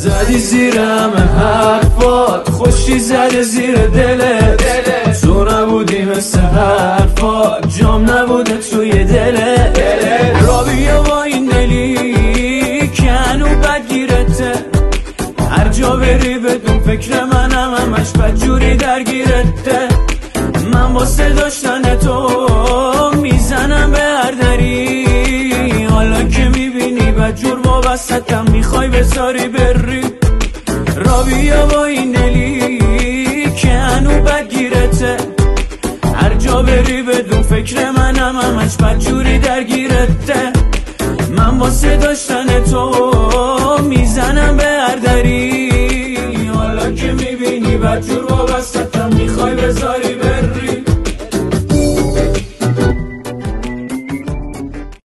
زدی زیر همه حرفات، خوشی زده زیر دلت. تو نبودی مثل حرفات، جام نبوده توی دلت. رابیا با این دلی که هنو بدگیرته، هر جا بری بدون فکر منم، همش بدجوری درگیرته. من واسه داشتن تو میزنم به هر دری، حالا که میبینی بدجور وابستم میخوای بذاری بری. رابیا با این دلی که هنو بدگیرته، هر جا بری بدون فکر منم، همش بدجوری درگیرته. من واسه داشتن تو میزنم به هر دری، حالا که میبینی بدجور وابستم میخوای بذاری